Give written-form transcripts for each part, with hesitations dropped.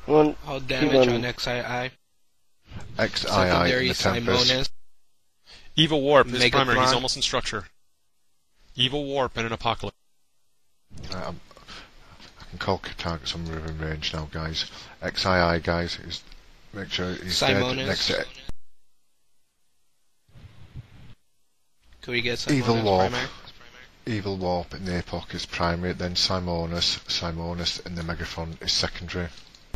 All damage on XII. XII Secondary in the Tempest. Simonus. Evil Warp is primary. He's Megatron. almost in structure. Evil Warp and an Apocalypse. I can call targets on within range now, guys. XII, guys, is make sure he's Simonus. dead next to Could we get Simonus Evil Warp. primary? Evil Warp in the Apoc is primary, then Simonus in the Megaphon is secondary.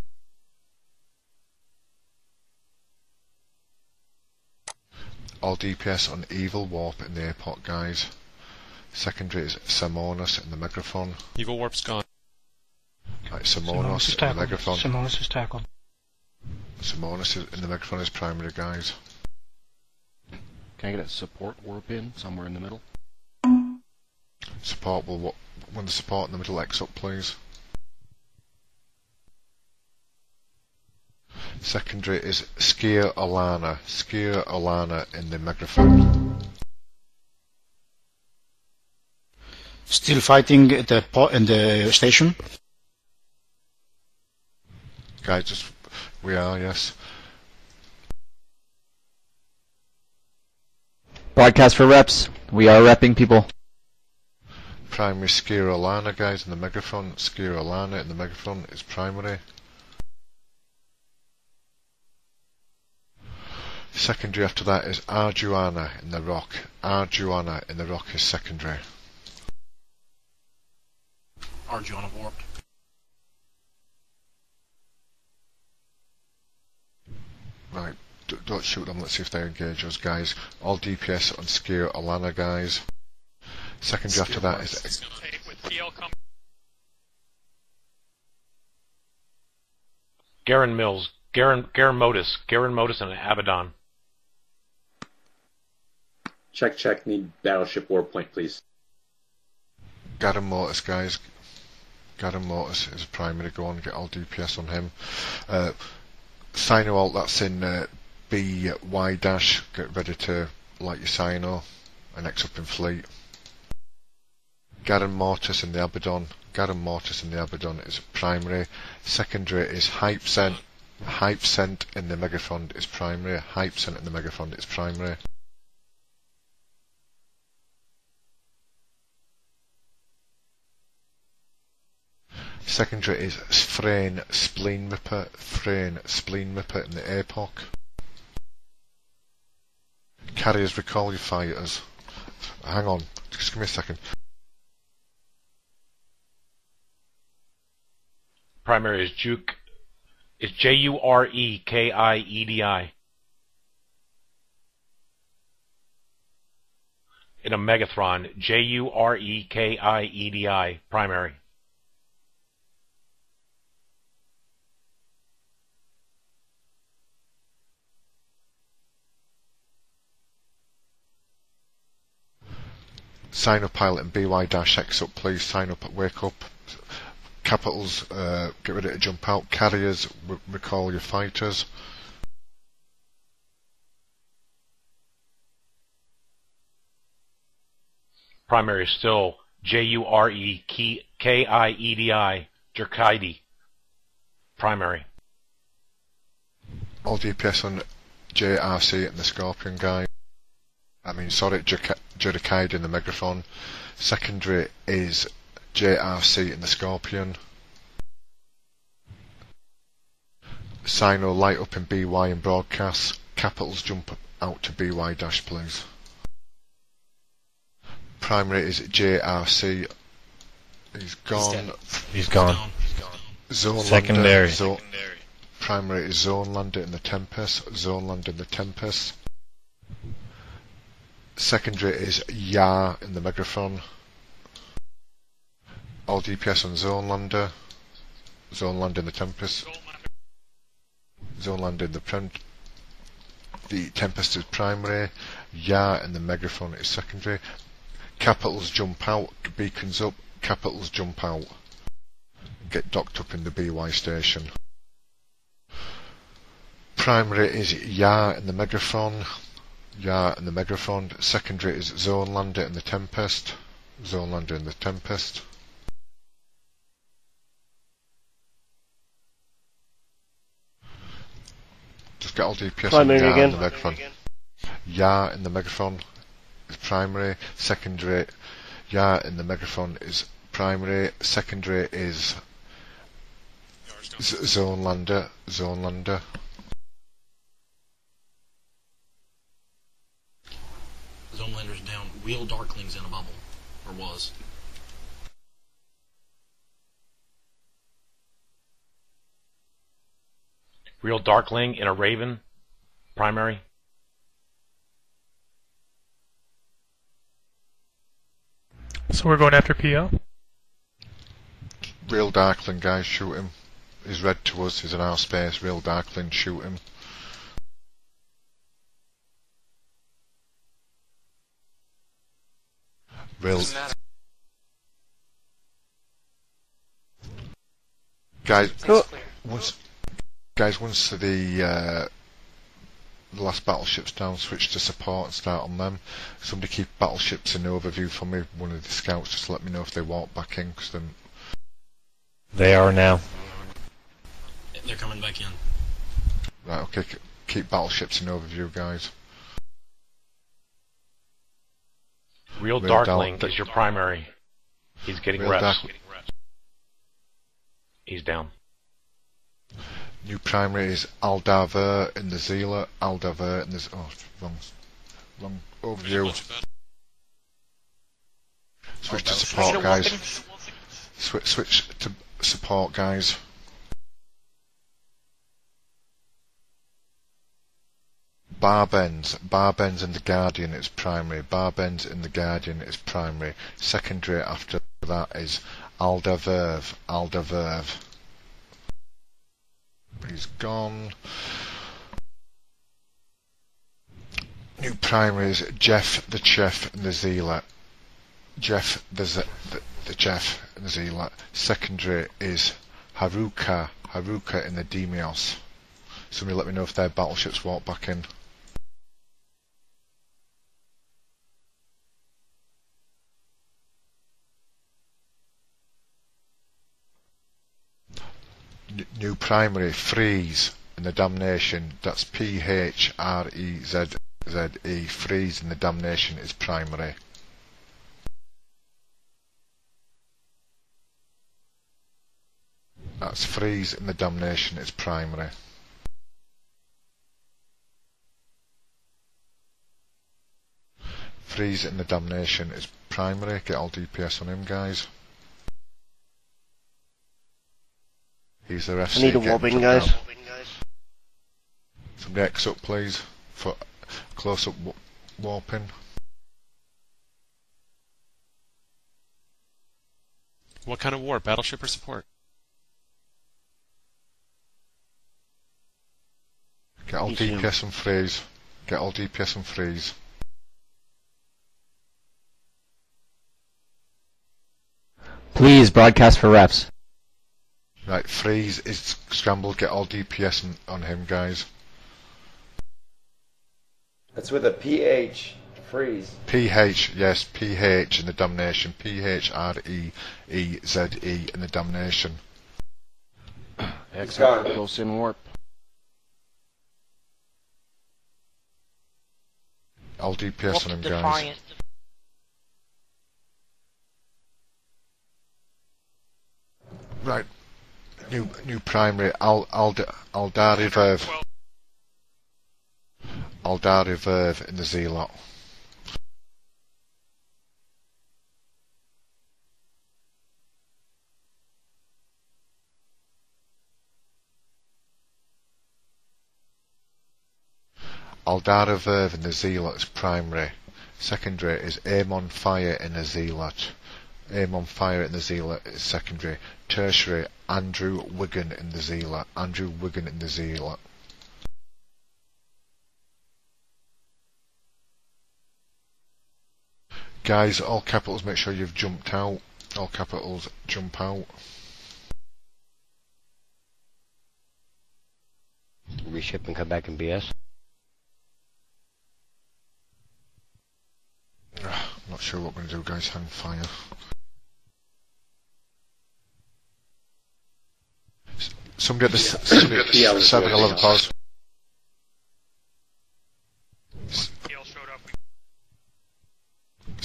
All DPS on Evil Warp in the Apoc, guys. Secondary is Simonus in the Megaphon. Evil Warp's gone. Right, Simonus in the Megaphon. Simonus is tackled. Simonus in the Megaphon is primary, guys. Can I get a support warp in somewhere in the middle? Support will when the support in the middle X up, please. Secondary is Skier Olana in the Megaphon. Still fighting at in the station. Guys, we are, yes. Broadcast for reps. We are repping people. Primary Skier Olana, guys, in the Megaphon. Skier Olana in the Megaphon is primary. Secondary after that is Arduana in the Rock. Arduana in the Rock is secondary. Arduana warped. Right, don't shoot them, let's see if they engage us, guys. All DPS on Skier Olana, guys. Secondary after that is... Garen Mills, Garen Modus and Abaddon. Check, need battleship warp point, please. Garen Mortis, guys. Garen Mortis is primary, go on, get all DPS on him. Sino alt, that's in BY dash, get ready to light your Sino, and X up in fleet. Garen Mortis in the Abaddon. Garen Mortis in the Abaddon is primary. Secondary is Hype Scent. Hype Scent in the Megaphon is primary. Hype Scent in the Megaphon is primary. Secondary is Frayne Spleen Ripper. Frayne Spleen Ripper in the APOC. Carriers, recall your fighters. Hang on, just give me a second. Primary is Juke. It's Jurekiedi. In a Megathron, Jurekiedi, primary. Sign up pilot and BY-X up, please. Sign up, wake up. Capitals, get ready to jump out. Carriers, recall your fighters. Primary is still Jurekiedi, Jerkaidi. Primary. All DPS on JRC and the Scorpion guy. Jerkaidi in the Megaphon. Secondary is JRC in the Scorpion. Sino light up in BY and broadcast. Capitals jump out to BY dash, please. Primary is JRC. He's gone. He's gone. Zone Secondary. Lander, primary is Zone Lander in the Tempest. Zone Lander in the Tempest. Secondary is Ya in the Megaphon. All DPS on Zone Lander. Zone Lander in the Tempest. Zone Lander in the Tempest is primary. Ya in the Megaphon is secondary. Capitals jump out. Beacons up. Capitals jump out. Get docked up in the BY station. Primary is Ya in the Megaphon. Ya in the Megaphon. Secondary is Zone Lander in the Tempest. Zone Lander in the Tempest. Just get all DPS Primary on Ya again. in the Megathron. Ya in the Megathron is primary. Secondary, Ya in the Megathron is primary. Secondary is Zonelander. Zonelander's down. Wheel Darkling's in a bubble. Or was. Real Darkling in a Raven. Primary. So we're going after PO? Real Darkling, guys, shoot him. He's red to us, he's in our space. Real Darkling, shoot him. Real. Guys, once the last battleship's down, switch to support and start on them. Somebody keep battleships in overview for me, one of the scouts, just let me know if they walk back in, because then... They are now. They're coming back in. Right, okay, keep battleships in overview, guys. Real Real Darkling Dark- is your primary. He's getting Real reps. Dark- He's down. New primary is Aldaver in the Zealot. Aldaver in the... Oh, wrong overview. Switch to support, guys. Switch to support, guys. Barbens in the Guardian is primary. Barbens in the Guardian is primary. Secondary after that is Aldaverve. Aldaverve. He's gone. New primary is Jeff the Chef and the Zealot. Jeff the Chef and the Zealot. Secondary is Haruka in the Demios. Somebody let me know if their battleships walk back in. New primary, Freeze in the Damnation. That's P-H-R-E-Z-Z-E. Freeze in the Damnation is primary. That's Freeze in the Damnation is primary. Freeze in the Damnation is primary. Get all DPS on him, guys. He's the FC. I need a wobbing, guys. Somebody X up, please, for close-up warping. What kind of warp? Battleship or support? Get all DPS and freeze. Get all DPS and freeze. Please broadcast for reps. Right, freeze is scrambled. Get all DPS on him, guys. That's with a PH. Freeze. PH, yes, PH in the Damnation. PHREEZE in the Damnation. Exit close in warp. All DPS on him, guys. Right. New primary, Aldari Verve. Aldari Verve in the Zealot. Aldara Verve in the Zealot is primary. Secondary is Aim on Fire in the Zealot. Aim on Fire in the Zealot is secondary. Tertiary, Andrew Wigan in the Zealot. Andrew Wigan in the Zealot. Guys, all capitals, make sure you've jumped out. All capitals, jump out. Reship and come back in BS. Not sure what we're going to do, guys. Hang fire. Somebody at the 7-11 pause.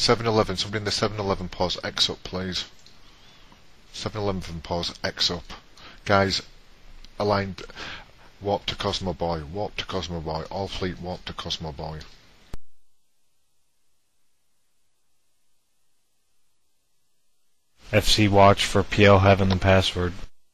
7-Eleven, somebody in the 7-Eleven pause, X up please. 7-Eleven pause, X up. Guys, aligned, warp to Cosmo Boy, all fleet warp to Cosmo Boy. FC watch for PL having the password.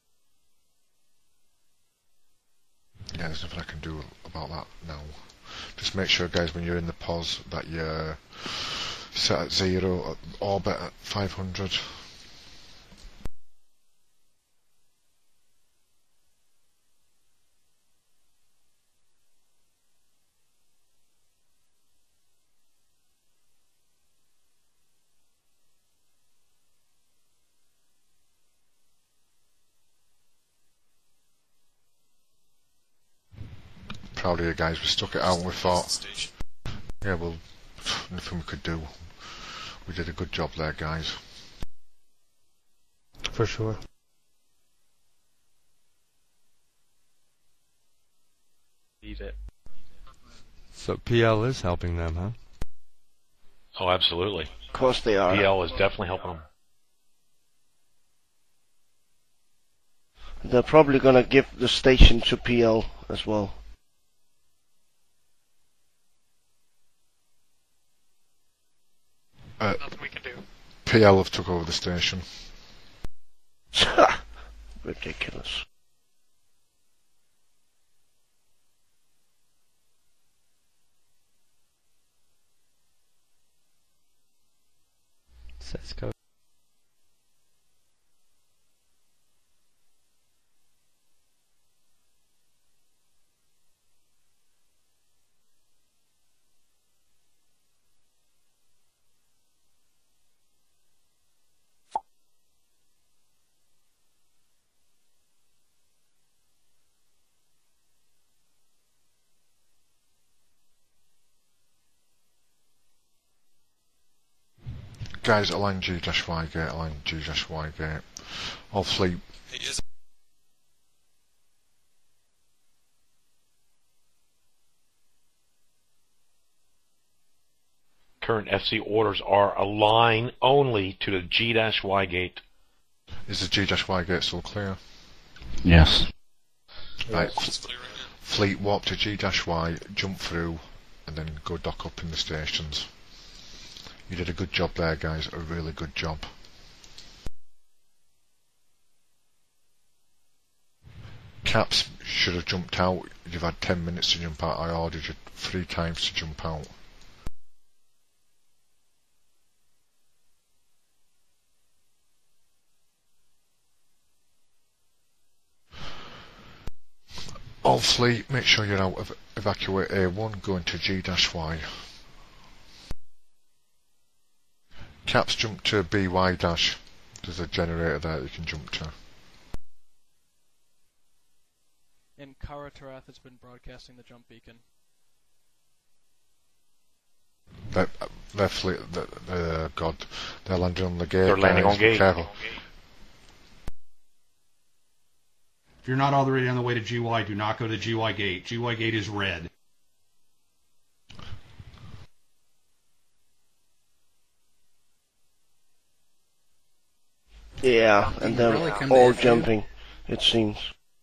Yeah, there's nothing I can do about that now. Just make sure, guys, when you're in the pause that you're set at 0, orbit at 500. Proud of you guys, we stuck it out and we thought, yeah, well, nothing we could do. We did a good job there, guys. For sure. Eat it. So PL is helping them, huh? Oh, absolutely. Of course they are. PL is definitely helping them. They're probably going to give the station to PL as well. Nothing we can do. PL have took over the station. Ridiculous. Says code. Guys, align G-Y gate, align G-Y gate. All fleet. Current FC orders are align only to the G-Y gate. Is the G-Y gate still clear? Yes. Right. Fleet warp to G-Y, jump through, and then go dock up in the stations. You did a good job there, guys, a really good job. Caps should have jumped out. You've had 10 minutes to jump out. I ordered you 3 times to jump out. All fleet, make sure you're out of evacuate A1, going to G-Y. Caps jump to BY dash. There's a generator there that you can jump to. And Kara Tarath has been broadcasting the jump beacon. They're fleet. God, they're landing on the gate. They're landing on gate. Careful. If you're not already on the way to GY, do not go to GY gate. GY gate is red. Yeah, and they're really come all to jumping, it seems.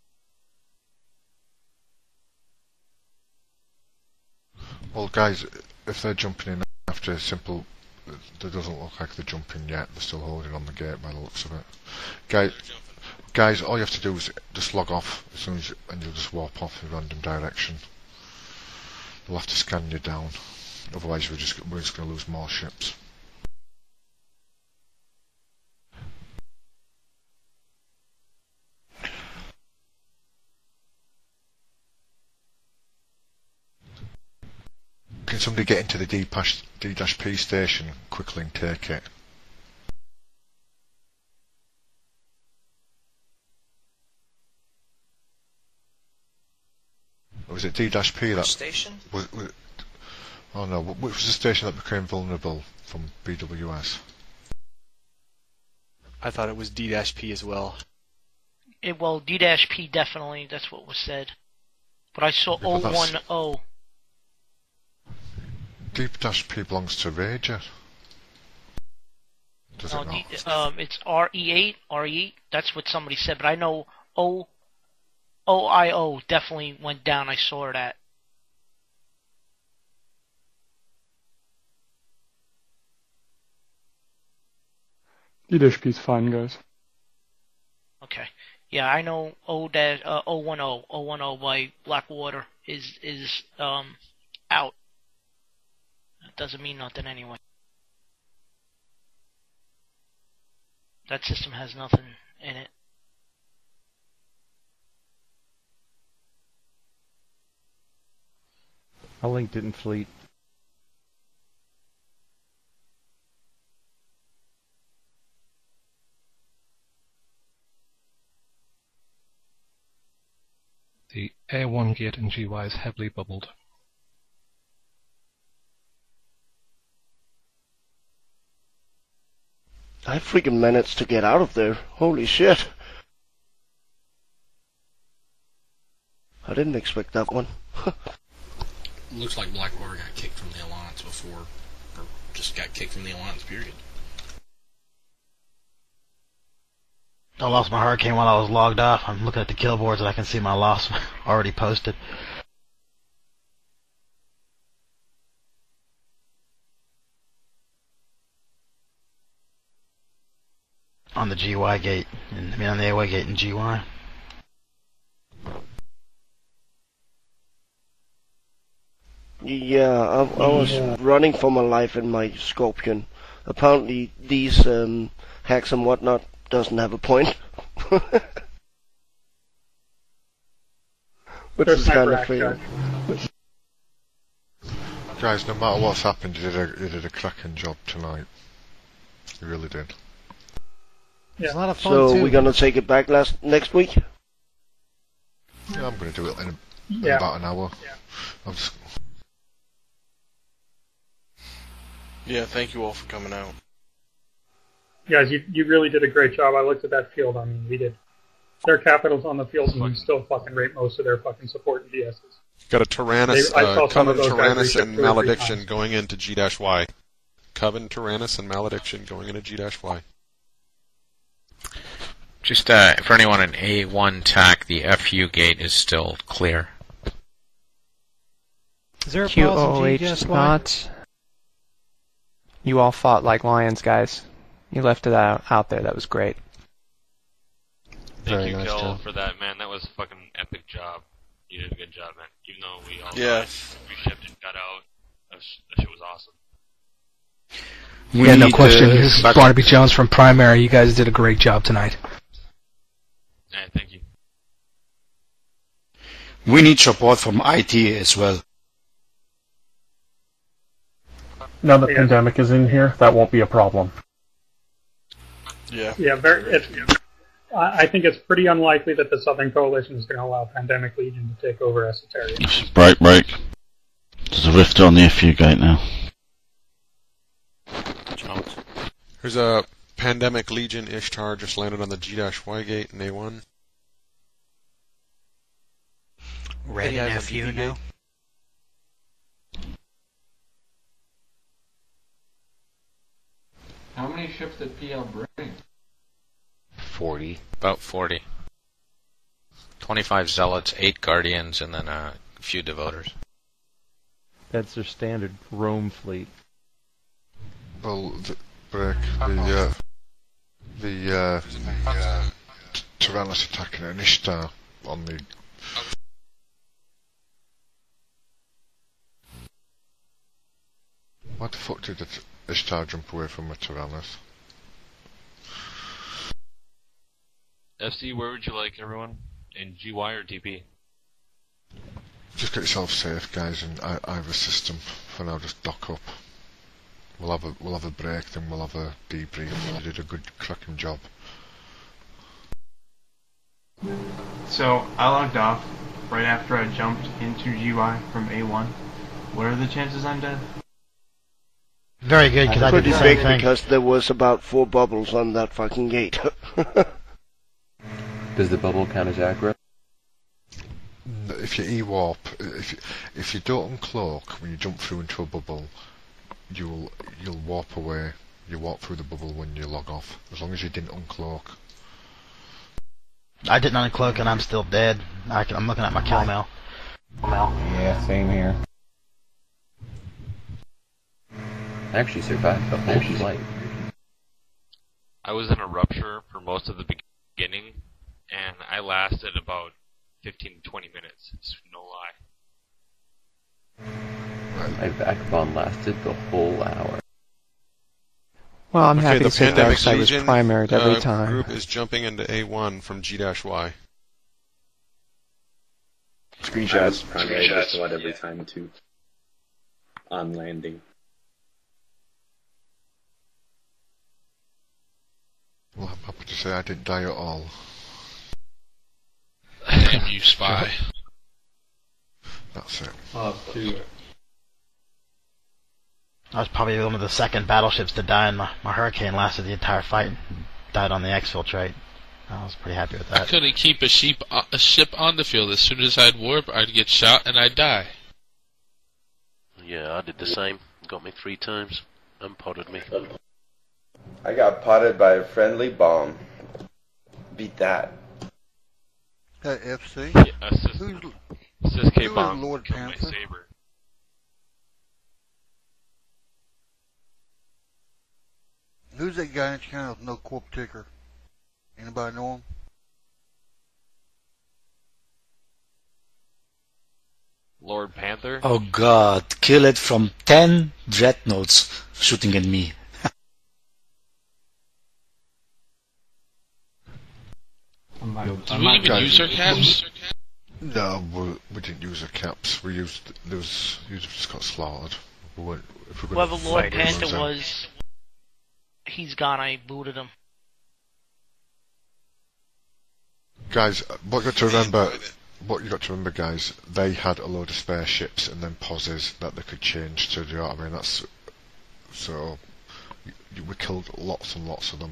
Well, guys, if they're jumping in after a simple, it doesn't look like they're jumping yet. They're still holding on the gate by the looks of it. Guys, all you have to do is just log off as soon as and you'll just warp off in a random direction. They'll have to scan you down, otherwise we're just going to lose more ships. Can somebody get into the D-P station quickly and take it? Or was it D-P that... station? Oh no, which was the station that became vulnerable from BWS? I thought it was D-P as well. Well, D-P definitely, that's what was said. But I saw 010. D-P belongs to Rager. Does No, it not? it's RE8. RE8. That's what somebody said, but I know OIO definitely went down. I saw it at. D-P is fine, guys. Okay. Yeah, I know 010 by Blackwater is out. That doesn't mean nothing anyway. That system has nothing in it. I linked it in Fleet. The A1 gate in GY is heavily bubbled. I have freaking minutes to get out of there. Holy shit. I didn't expect that one. Looks like Blackwater got kicked from the Alliance before, or just got kicked from the Alliance, period. I lost my hurricane while I was logged off. I'm looking at the kill boards and I can see my loss already posted. On the GY gate, on the AOA gate in GY. Yeah, I was running for my life in my Scorpion. Apparently these hacks and whatnot doesn't have a point. Which is kind of fair. Guys, no matter what's happened, you did a cracking job tonight. You really did. Yeah. It's a lot of fun So too. we're gonna take it back next week? Yeah, I'm going to do it in Yeah. about an hour. Yeah. I'll just... Yeah, thank you all for coming out. Guys, you really did a great job. I looked at that field. I mean, we did. Their capitals on the field, and we still fucking rate most of their fucking support and DSs. Got a Tyrannus, I saw some of Coven, those guys Tyrannus, reach and up 2 or 3 Malediction times. going into G-Y. Coven, Tyrannus, and Malediction going into G-Y. Just for anyone in A1 TAC, the FU gate is still clear. Is there a QOH spots. You all fought like lions, guys. You left it out there. That was great. Thank Very you, nice Kel, job. for that, man. That was a fucking epic job. You did a good job, man. Even though we all Yes. reshipped and got out, that shit was awesome. Yeah, no question. This is Barnaby Jones from Primary. You guys did a great job tonight. Yeah, thank you. We need support from IT as well. Now the pandemic is in here, that won't be a problem. Yeah. Yeah, I think it's pretty unlikely that the Southern Coalition is going to allow Pandemic Legion to take over Esoteric. Break. There's a rift on the FU gate now. There's a Pandemic Legion Ishtar just landed on the G-Y gate in A1. Red Any eyes and on FU DB now. gate? How many ships did PL bring? 40. About 40. 25 Zealots, 8 Guardians, and then a few Devoters. That's their standard Rome fleet. Well, the Tyrannus attacking an Ishtar on the... Why the fuck did the Ishtar jump away from a Tyrannus? FC, where would you like everyone? In GY or DP? Just get yourself safe, guys, and either system. For now, just dock up. We'll have a break, then we'll have a debrief. You did a good cracking job. So I logged off right after I jumped into GY from A1. What are the chances I'm dead? Very good, 'cause I did the pretty same big thing. because there was about 4 bubbles on that fucking gate. Does the bubble count as aggro? If you E-warp, if you don't uncloak when you jump through into a bubble, you'll warp away you walk through the bubble when you log off, as long as you didn't uncloak. I didn't uncloak and I'm still dead. I'm looking at my kill mail. Yeah, same here. I actually survived the whole flight. I was in a rupture for most of the beginning, and I lasted about 15 to 20 minutes. It's no lie. My backbone lasted the whole hour. Well, I'm happy to say Pandemic Darkseid was Legion, primaried every time. Group is jumping into A1 from G-Y. Screenshots. Primary just about every time too. On landing. Well, I'm happy to say I didn't die at all. Damn you, spy. That's it. I was probably one of the second battleships to die, and my Hurricane lasted the entire fight and died on the exfiltrate. I was pretty happy with that. I couldn't keep a ship on the field. As soon as I'd warp, I'd get shot and I'd die. Yeah, I did the same. Got me 3 times and potted me. I got potted by a friendly bomb. Beat that. Hey, FC? Yeah, assist K-Bomb. Lord Panther? Saber. Who's that guy in China with no corp ticker? Anybody know him? Lord Panther? Oh god, kill it from 10 dreadnoughts shooting at me. Did we even use our caps? No, we didn't use our caps. We used you just got slaughtered. Whoever Lord Panther was, he's gone. I booted him. Guys, what you got to remember, guys, they had a load of spare ships and then pauses that they could change to. Do you know what I mean? That's so we killed lots and lots of them.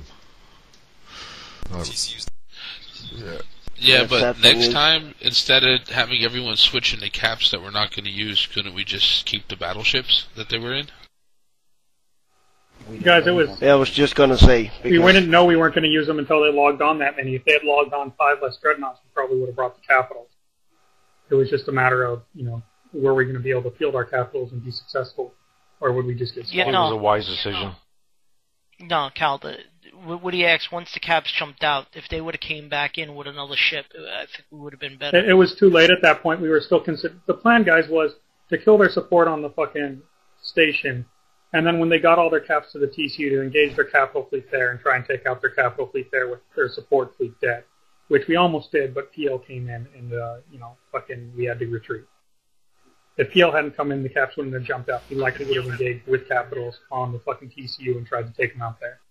Yeah, but next time, instead of having everyone switch into caps that we're not going to use, couldn't we just keep the battleships that they were in? Guys, it was... Yeah, I was just going to say... We didn't know we weren't going to use them until they logged on that many. If they had logged on 5 less dreadnoughts, we probably would have brought the capitals. It was just a matter of, were we going to be able to field our capitals and be successful, or would we just get slaughtered? It was a wise decision. No, Cal, what he asked, once the caps jumped out, if they would have came back in with another ship, I think we would have been better. It was too late at that point. We were still considering... The plan, guys, was to kill their support on the fucking station, and then when they got all their caps to the TCU, to engage their capital fleet there and try and take out their capital fleet there with their support fleet dead, which we almost did, but PL came in and, we had to retreat. If PL hadn't come in, the caps wouldn't have jumped out. We likely would have engaged with capitals on the fucking TCU and tried to take them out there.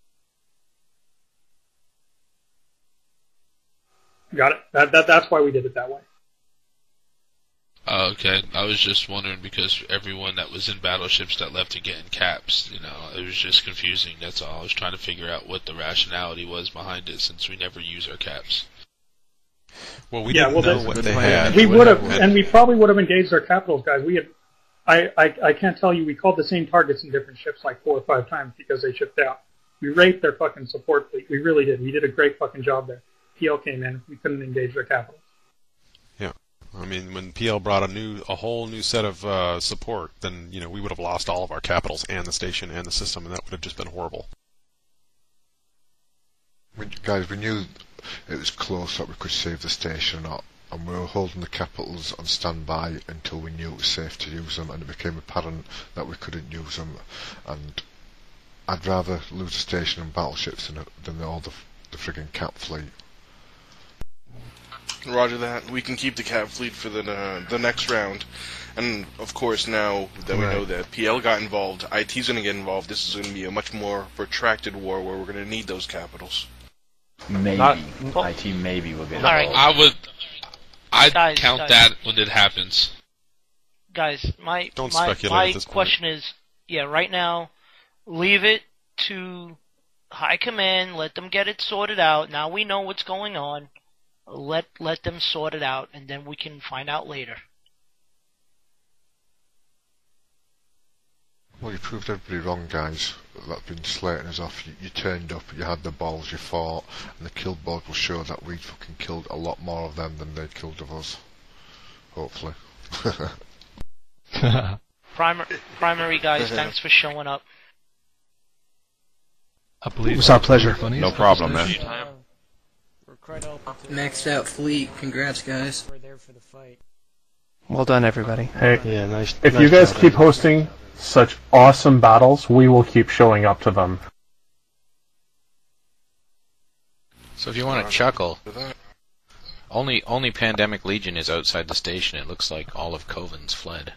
Got it? That's why we did it that way. Okay, I was just wondering because everyone that was in battleships that left to get in caps, it was just confusing, that's all. I was trying to figure out what the rationality was behind it since we never use our caps. Well, we didn't know what they had. We would have, and we probably would have engaged our capitals, guys. We had, I can't tell you, we called the same targets in different ships like 4 or 5 times because they shipped out. We raped their fucking support fleet. We really did. We did a great fucking job there. PL came in, we couldn't engage their capitals. Yeah. I mean, when PL brought a whole new set of support, then, we would have lost all of our capitals and the station and the system, and that would have just been horrible. Guys, we knew it was close that we could save the station, and we were holding the capitals on standby until we knew it was safe to use them, and it became apparent that we couldn't use them, and I'd rather lose the station and battleships than all the friggin' cap fleet. Roger that. We can keep the cap fleet for the next round. And, of course, now that we know that PL got involved, IT's going to get involved, this is going to be a much more protracted war where we're going to need those capitals. Maybe. IT maybe will get involved. I'd count that when it happens. Guys, my question is, right now, leave it to High Command, let them get it sorted out. Now we know what's going on. Let them sort it out, and then we can find out later. Well, you proved everybody wrong, guys. That's been slating us off. You turned up, you had the balls, you fought, and the kill board will show that we'd fucking killed a lot more of them than they'd killed of us. Hopefully. Primary guys, thanks for showing up. It was our pleasure. No problem, man. Maxed out fleet. Congrats, guys. Well done, everybody. Hey, Yeah, nice. if nice you guys job, keep hosting such awesome battles, we will keep showing up to them. So if you want to chuckle, only Pandemic Legion is outside the station. It looks like all of Coven's fled.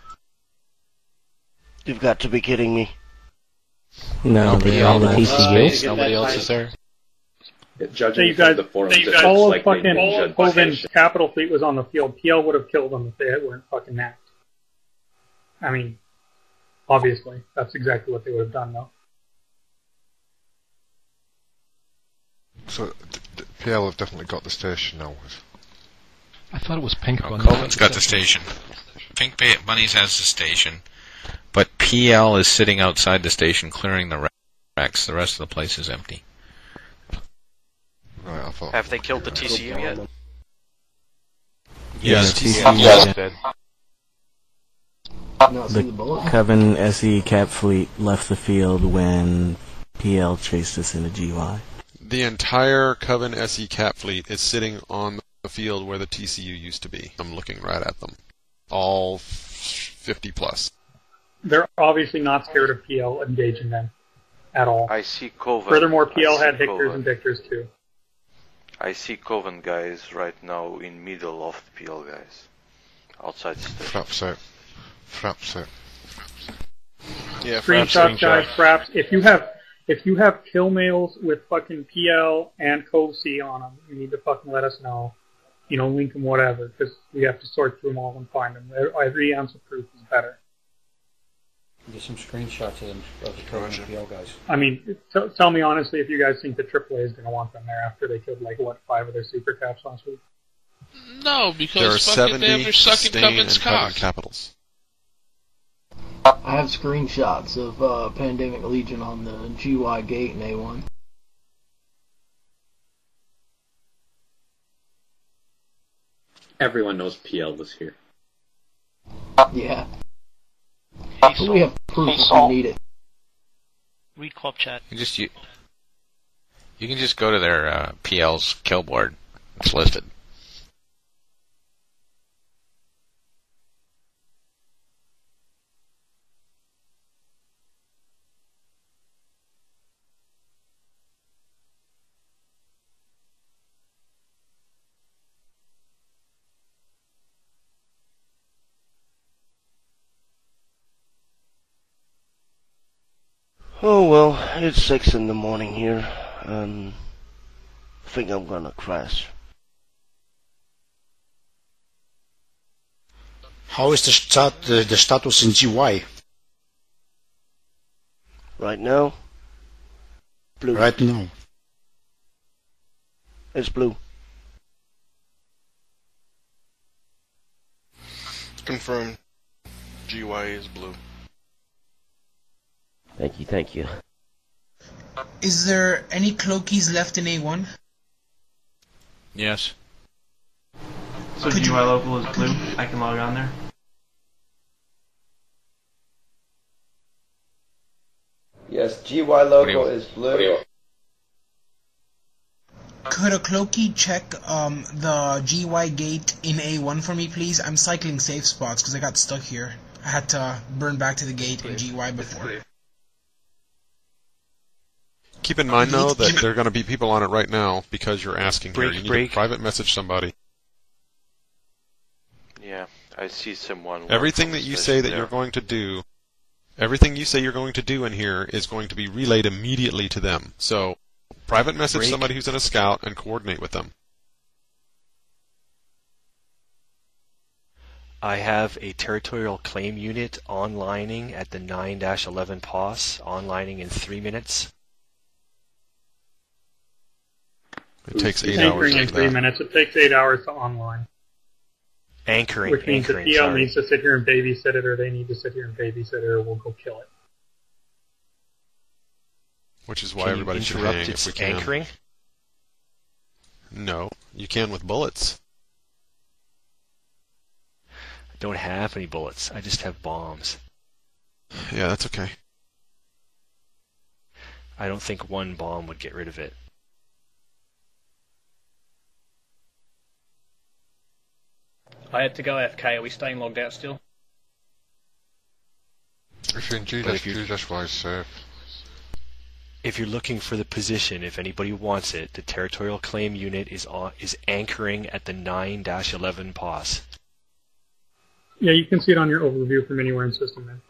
You've got to be kidding me. No, Nobody else is there. Judging from the forums, it looks all of like they've been fucking judged by Coven's station. capital fleet was on the field. PL would have killed them if they weren't fucking napped. I mean, obviously, that's exactly what they would have done, though. So, PL have definitely got the station now. I thought it was Pink Bunny. Coven's got the station. Pink Bunnies has the station. But PL is sitting outside the station clearing the wrecks. The rest of the place is empty. Right, I thought. Have they killed the TCU yet? Yes, TCU is dead. The Coven SE Cap fleet left the field when PL chased us into GY. The entire Coven SE Cap fleet is sitting on the field where the TCU used to be. I'm looking right at them. All 50 plus. They're obviously not scared of PL engaging them at all. I see Coven. Furthermore, PL had Hictors and Victors too. I see Coven guys right now in middle of the PL guys. Outside the station. Fraps it. Yeah, Screenshots, guys, fraps. If you have kill mails with fucking PL and COVC on them, you need to fucking let us know. You know, link them, whatever, because we have to sort through them all and find them. Every ounce of proof is better. Get some screenshots of the Coven and PL guys. I mean, tell me honestly if you guys think the AAA is going to want them there after they killed, 5 of their super caps last week. No, because there are 70 they're sucking Stain Coven's and Coven cock. capitals. I have screenshots of Pandemic Legion on the GY gate in A1. Everyone knows PL was here. Yeah. But we have proof if we need it. Read club chat. You can just go to their PL's kill board. It's listed. Oh well, it's 6 in the morning here, and I think I'm gonna crash. How is the status in GY? Right now? Blue. Right now. It's blue. Confirmed. GY is blue. Thank you. Is there any cloakies left in A1? Yes. So GY local is blue. I can log on there. Yes, GY local is blue. Could a cloaky check the GY gate in A1 for me, please? I'm cycling safe spots because I got stuck here. I had to burn back to the gate in GY before. Keep in mind, though, that there are going to be people on it right now because you're asking here. You need to private message somebody. Yeah, I see someone. Everything that you say that you're going to do, everything you say you're going to do in here is going to be relayed immediately to them. So, private message somebody who's in a scout and coordinate with them. I have a territorial claim unit onlining at the 9-11 POS, onlining in 3 minutes. It takes 8 Anchoring hours. in 3 minutes. It takes 8 hours to online. Anchoring. Which means anchoring, the PL sorry. needs to sit here and babysit it, or they need to sit here and babysit it, or we'll go kill it. Which is why Can you everybody should interrupt hang its if we can. anchoring? No, you can with bullets. I don't have any bullets. I just have bombs. Yeah, that's okay. I don't think one bomb would get rid of it. I had to go AFK. Are we staying logged out still? If you're in G-wise safe. If you're looking for the position, if anybody wants it, the territorial claim unit is anchoring at the 9-11 POS. Yeah, you can see it on your overview from anywhere in system, man.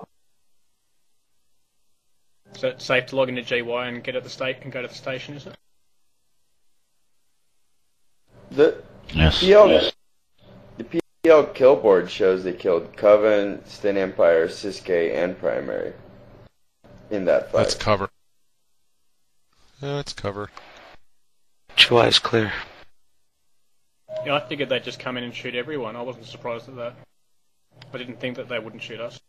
So it's safe to log into GY and get at the state and go to the station, is it? The Yes. The PL kill board shows they killed Coven, Stain Empire, Siskay, and Primary in that fight. That's cover. Yeah, it's cover. GY is clear. Yeah, I figured they'd just come in and shoot everyone. I wasn't surprised at that. I didn't think that they wouldn't shoot us.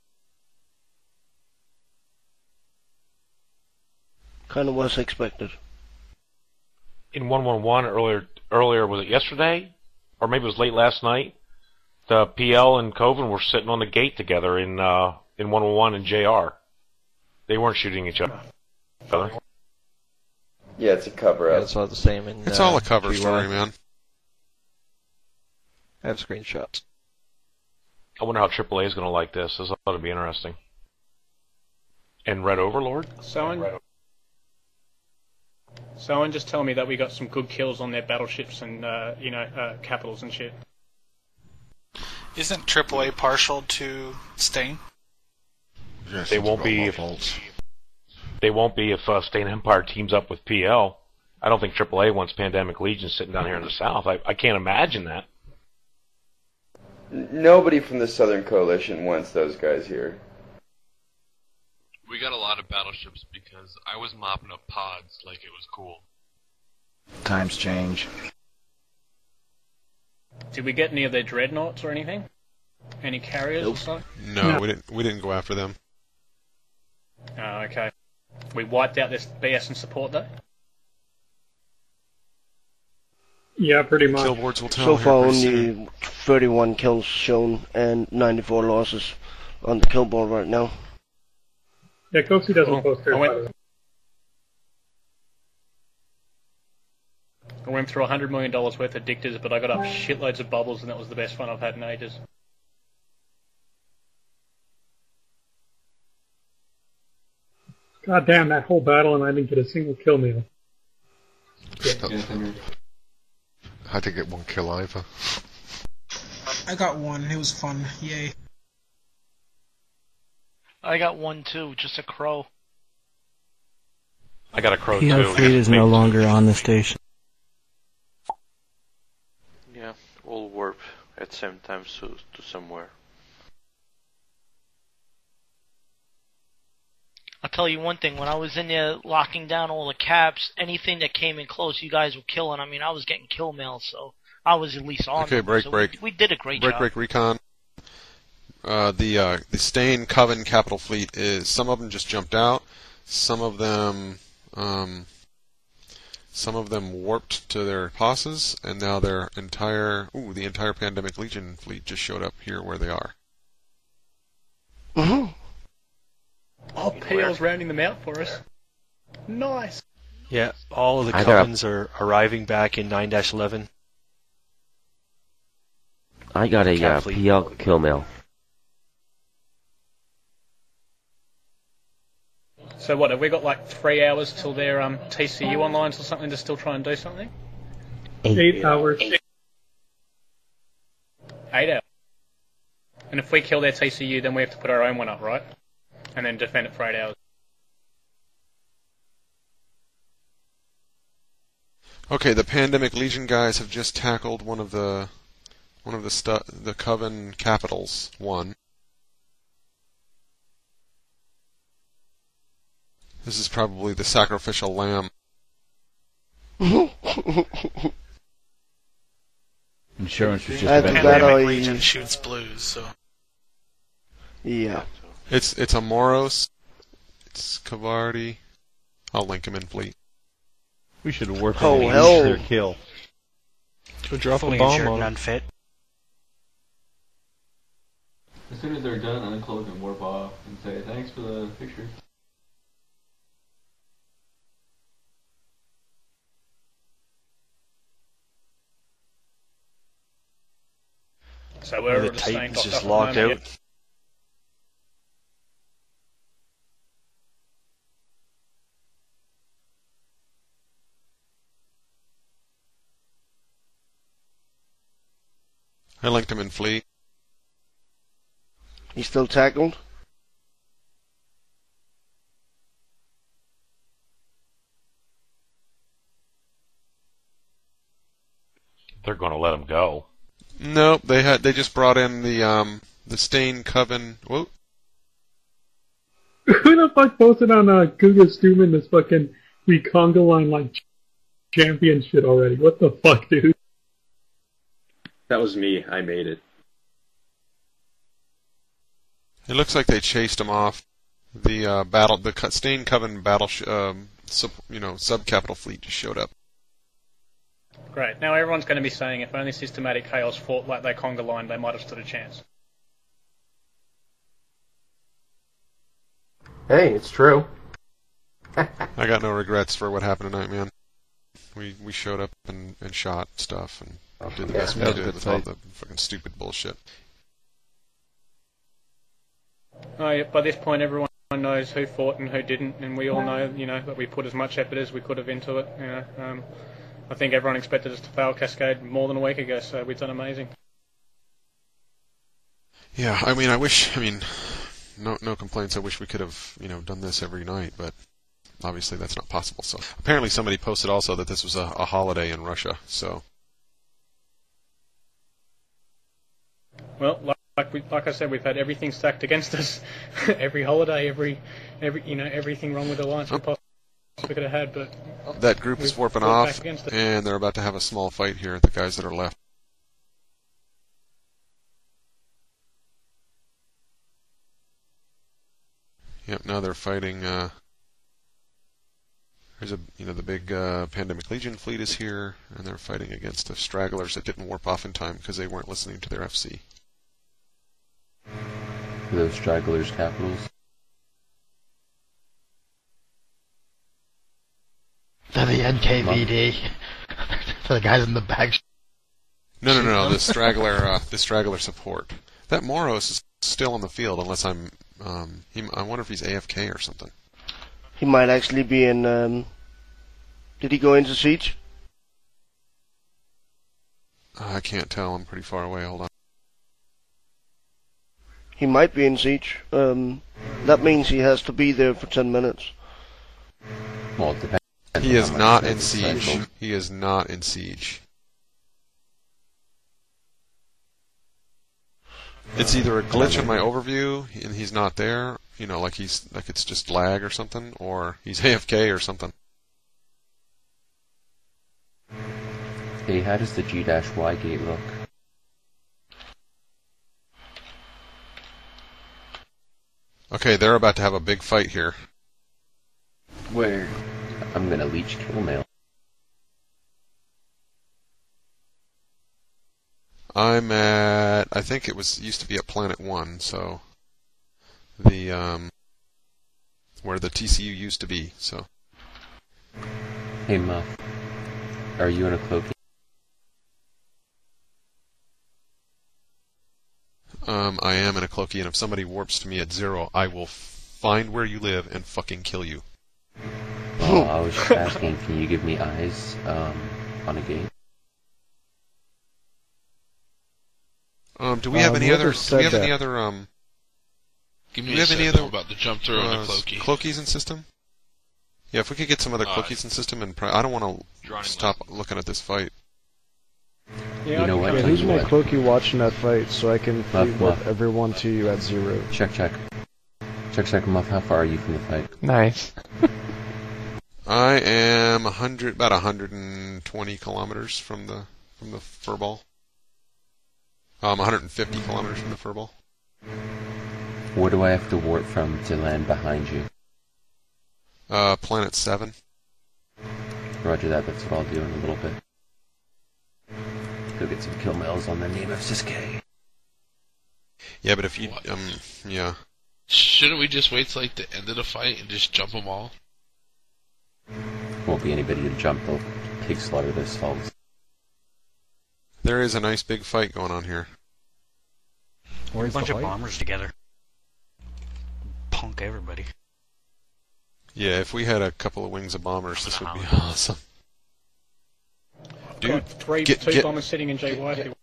Kind of was expected. In 111 earlier, was it yesterday? Or maybe it was late last night? The PL and Coven were sitting on the gate together in 111 and JR. They weren't shooting each other. Yeah, it's a cover-up. Yeah, it's all the same in It's all a cover GY. story, man. I have screenshots. I wonder how AAA is going to like this. This ought to be interesting. And Red Overlord? Someone just tell me that we got some good kills on their battleships and, capitals and shit. Isn't AAA partial to Stain? Yes, They won't be if Stain Empire teams up with PL. I don't think AAA wants Pandemic Legion sitting down here in the south. I can't imagine that. Nobody from the Southern Coalition wants those guys here. We got a lot of battleships because I was mopping up pods like it was cool. Times change. Did we get any of their dreadnoughts or anything? Any carriers or something? No, we didn't go after them. Oh, okay. We wiped out this BS and support though? Yeah, pretty much. Kill boards will tell So here far pretty only soon. 31 kills shown and 94 losses on the kill board right now. Yeah, Kosi doesn't post their I went through $100 million worth of dictors, but I got up shitloads of bubbles, and that was the best fun I've had in ages. God damn, that whole battle, and I didn't get a single kill meal. I didn't get one kill either. I got one. It was fun. Yay. I got one too, just a crow. I got a crow PL too. fleet is no longer on the station. Yeah, we'll warp at the same time to somewhere. I'll tell you one thing, when I was in there locking down all the caps, anything that came in close, you guys were killing. I mean, I was getting kill mail, so I was at least on. Okay, them. break. We did a great job. Break recon. The Stain Coven Capital Fleet is, some of them just jumped out, some of them warped to their POSes, and now the entire Pandemic Legion fleet just showed up here where they are. Mm-hmm. Oh, PL's rounding them out for us. Nice. Yeah, all of the Covens are arriving back in 9-11. I got a PL kill mail. So what, have we got like 3 hours till their TCU online or something to still try and do something? 8 hours. 8 hours. And if we kill their TCU, then we have to put our own one up, right? And then defend it for 8 hours. Okay, the Pandemic Legion guys have just tackled one of the Coven capitals. One. This is probably the sacrificial lamb. Insurance was just Pandemic Legion shoots blues, so. Yeah. It's a Moros. It's Cavardi. I'll link him in fleet. We should have worked on their kill. Go drop Fully a bomb insured on and him. unfit. As soon as they're done, uncloak and warp off and say, thanks for the picture. So we're the just staying Titan's locked just up at locked the moment, out. I linked him in fleet. He's still tackled? They're going to let him go. Nope, they just brought in the Stain Coven. Whoa. Who the fuck posted on Guga Stuman this fucking we conga line like champion shit already? What the fuck, dude? That was me. I made it. It looks like they chased him off. The Stain Coven battle, sub-capital fleet just showed up. Great. Now everyone's going to be saying if only Systematic Chaos fought like they conga line, they might have stood a chance. Hey, it's true. I got no regrets for what happened tonight, man. We showed up and shot stuff and did the best we could with all the fucking stupid bullshit. By this point, everyone knows who fought and who didn't, and we all know, that we put as much effort as we could have into it. I think everyone expected us to fail Cascade more than a week ago, so we've done amazing. Yeah, no complaints. I wish we could have, done this every night, but obviously that's not possible. So apparently somebody posted also that this was a holiday in Russia. So, well, like I said, we've had everything stacked against us. Every holiday, everything wrong with the alliance we possibly could have had. But that group is warping off, and they're about to have a small fight here. The guys that are left. Yep, now they're fighting. There's the big Pandemic Legion fleet is here, and they're fighting against the stragglers that didn't warp off in time because they weren't listening to their FC. Those stragglers capitals. They're the NKVD. They're the guys in the back. No. The straggler support. That Moros is still on the field unless I'm. I wonder if he's AFK or something. He might actually be in. Did he go into siege? I can't tell. I'm pretty far away. Hold on. He might be in siege. That means he has to be there for 10 minutes. Well, it depends. He is not in siege. He is not in siege. It's either a glitch in my overview and he's not there, like it's just lag or something, or he's AFK or something. Hey, how does the G-Y gate look? Okay, they're about to have a big fight here. Where? I'm gonna leech kill mail. I'm at, I think it used to be at Planet 1, so the where the TCU used to be, so. Hey Muff, are you in a cloaky? I am in a cloaky, and if somebody warps to me at 0, I will find where you live and fucking kill you. Oh, I was just asking, can you give me eyes on a gate? Do we have any other? Do we have any other? Give me a second about the jump through on the cloaky. Cloakies in system? Yeah, if we could get some other cloakies in system, and I don't want to stop looking at this fight. Yeah, you know what? Yeah, who's my cloaky watching that fight so I can flip everyone to you at 0? Check, Muff. How far are you from the fight? Nice. I am about 120 kilometers from the furball. 150 kilometers from the furball. Where do I have to warp from to land behind you? Planet 7. Roger that, that's what I'll do in a little bit. Go get some kill mails on the name of Siskay. Yeah, but if you, yeah. Shouldn't we just wait till like the end of the fight and just jump them all? Won't be anybody to jump, they'll pig slaughter themselves. There is a nice big fight going on here. Where's a bunch of bombers together. Punk everybody. Yeah, if we had a couple of wings of bombers, this would be awesome. Dude, two bombers sitting in JY.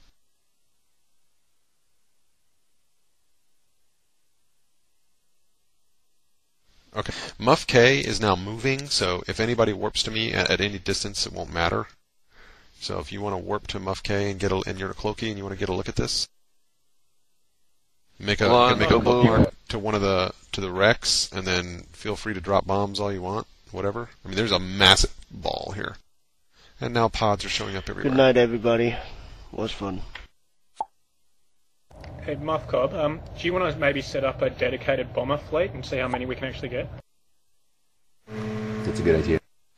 Okay, Muff K is now moving, so if anybody warps to me at any distance, it won't matter. So if you want to warp to Muff K and get and you're a Cloaky and you want to get a look at this, make a look to one of the wrecks, and then feel free to drop bombs all you want, whatever. I mean, there's a massive ball here, and now pods are showing up everywhere. Good night, everybody. Was fun. Hey, Muff Cobb, do you want to maybe set up a dedicated bomber fleet and see how many we can actually get? That's a good idea.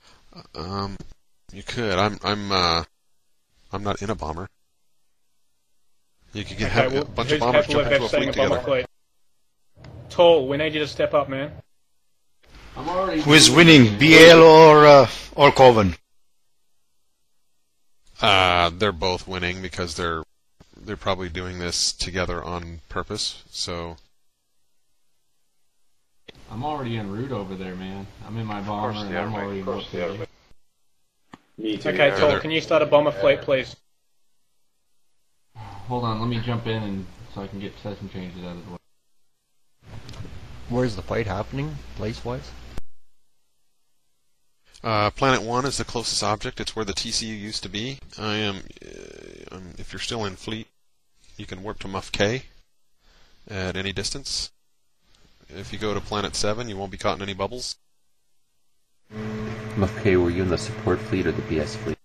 You could. I'm not in a bomber. You could have a bunch of bombers jump into a fleet together. Tall, we need you to step up, man. Who is winning, BL or Coven? They're both winning because they're probably doing this together on purpose. So I'm already en route over there, man. I'm in my bomber and I'm already en route there. Me too. Okay, Tall, can you start a bomber fleet, please? Hold on, let me jump in and so I can get session changes out of the way. Where's the fight happening, place-wise? Planet 1 is the closest object. It's where the TCU used to be. If you're still in fleet, you can warp to Muff K at any distance. If you go to Planet 7, you won't be caught in any bubbles. Muff K, were you in the support fleet or the BS fleet?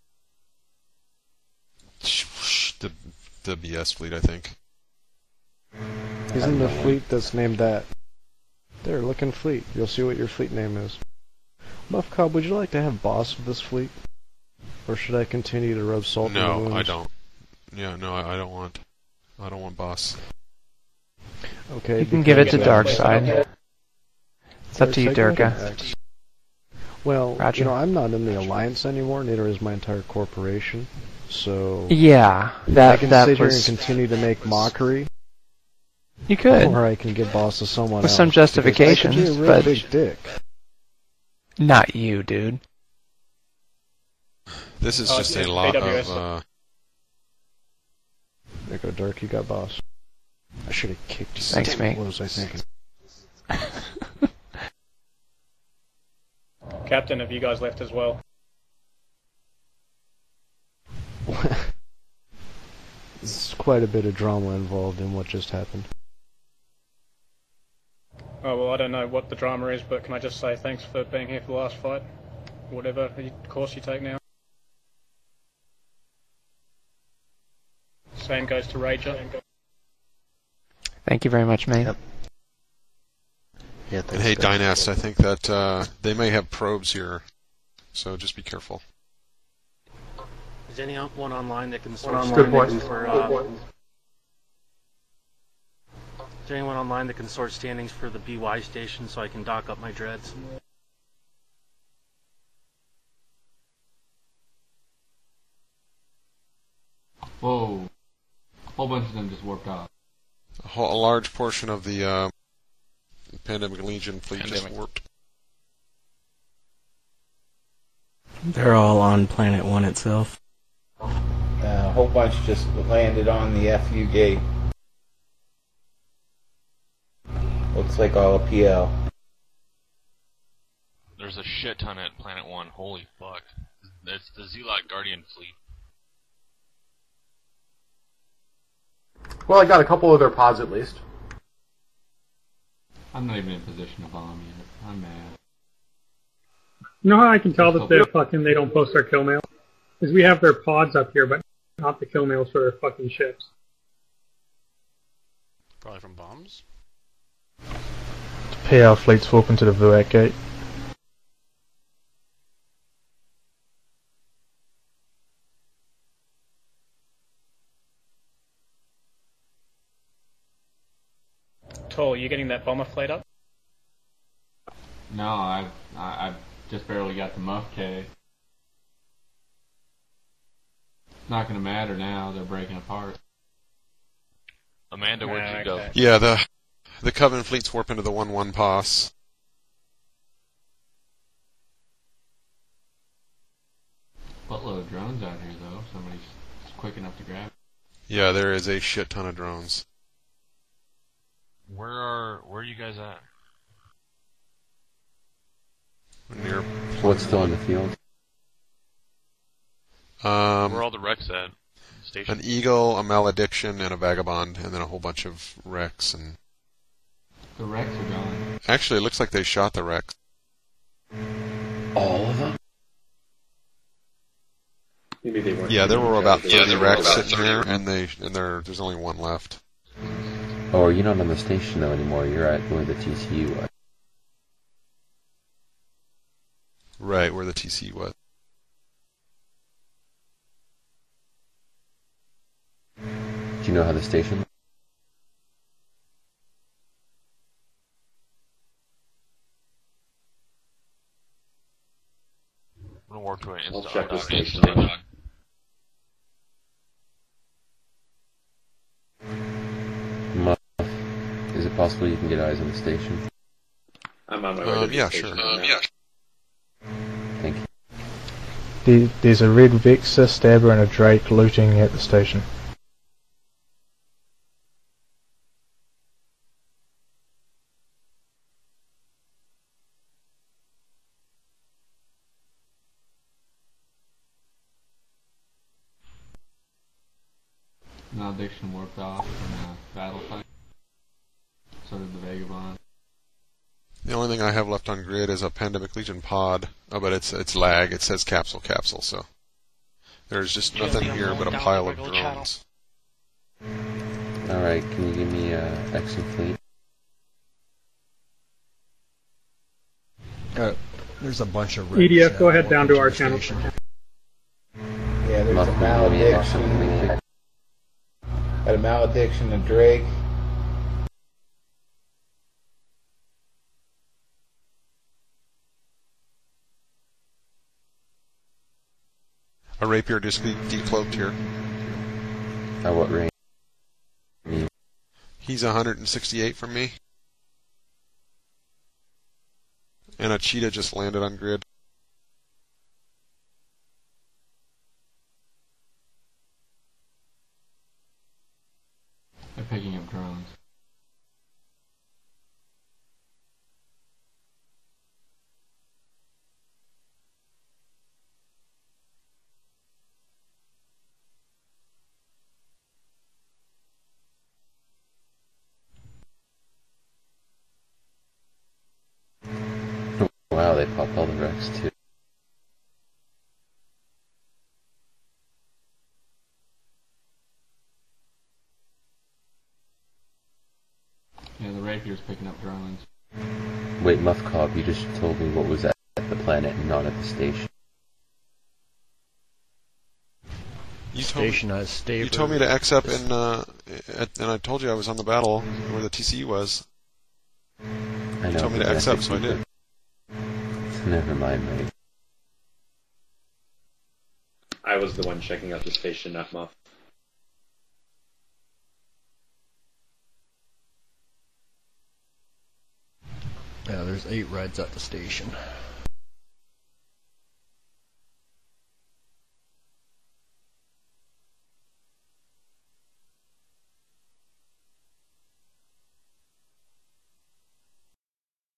The BS fleet, I think. He's in the fleet that's named that. There, look in fleet. You'll see what your fleet name is. Muff Cobb, would you like to have boss of this fleet? Or should I continue to rub salt in the wounds? No, I don't. Yeah, no, I don't want boss. Okay. You can give it to Darkside. It's up to you, Durka. Well, Roger. You know, I'm not in the Alliance anymore, neither is my entire corporation. So yeah, I can sit here and continue to make mockery. You could. Or I can give boss to someone with else. Some justifications, I could be a real but big dick. Not you, dude. This is just a lot of. There you go, Dirk. You got boss. I should have kicked you. Thanks, mate. What was I thinking? Captain, have you guys left as well? There's quite a bit of drama involved in what just happened. Oh, well, I don't know what the drama is, but can I just say thanks for being here for the last fight? Whatever course you take now. Same goes to Rager. Thank you very much, mate. Yep. Yeah, and hey, Dynast, I think that they may have probes here, so just be careful. Is anyone online that can sort standings for? Is there anyone online that can sort standings for the BY station so I can dock up my dreads? Whoa! A whole bunch of them just warped out. A large portion of the Pandemic Legion fleet just warped. They're all on Planet 1 itself. A whole bunch just landed on the FU gate. Looks like all of PL. There's a shit ton at Planet 1. Holy fuck. It's the Zealot Guardian fleet. Well, I got a couple of their pods at least. I'm not even in position to bomb yet. I'm mad. You know how I can tell that they don't post their kill mail? Is we have their pods up here, but not the kill mails for their fucking ships. Probably from bombs. The PL fleet's warping to the Vuak gate. Tall, you getting that bomber fleet up? No, I've just barely got the Muff K. It's not going to matter now. They're breaking apart. Amanda, where'd you go? Yeah, the Coven fleet's warping to the 1-1 POS. Buttload of drones out here, though. Somebody's quick enough to grab it. Yeah, there is a shit ton of drones. Where are you guys at? Near. What's still in the field? Where are all the wrecks at? Station? An Eagle, a Malediction, and a Vagabond, and then a whole bunch of wrecks. And the wrecks are gone. actually, it looks like they shot the wrecks. All of them? Maybe they weren't. Yeah, there were about 30 wrecks sitting there, and there's only one left. Oh, you're not on the station though anymore. You're at where the TCU was. Right, where the TCU was. Do you know how the station? I'm gonna work to an I'll check the station. Is it possible you can get eyes on the station? I'm on my way to the yeah, station. sure. Yeah. Thank you. There's a red Vexa, Stabber, and a Drake looting at the station. Malediction warped off from a battle fight. So did the Vagabond. The only thing I have left on grid is a Pandemic Legion pod. Oh, but it's lag. It says capsule, so there's just nothing here but a pile of drones. Alright, can you give me Exo Fleet? There's a bunch of EDF, go ahead down to our channel. Yeah, there's a Malediction. Got a Malediction, a Drake. A Rapier just decloaked here. At what range? He's 168 from me. And a Cheetah just landed on grid. They're picking up drones. Wow, they popped all the wrecks too. Yeah, the Rapier's picking up drones. Wait, Muff Cobb, you just told me what was at the planet and not at the station. You Station has Stabber. You told me to X up and I told you I was on the battle where the TCU was. I know, You told me to X up, so I did. Never mind, mate. I was the one checking out the station, not Muff. Yeah, there's 8 reds at the station.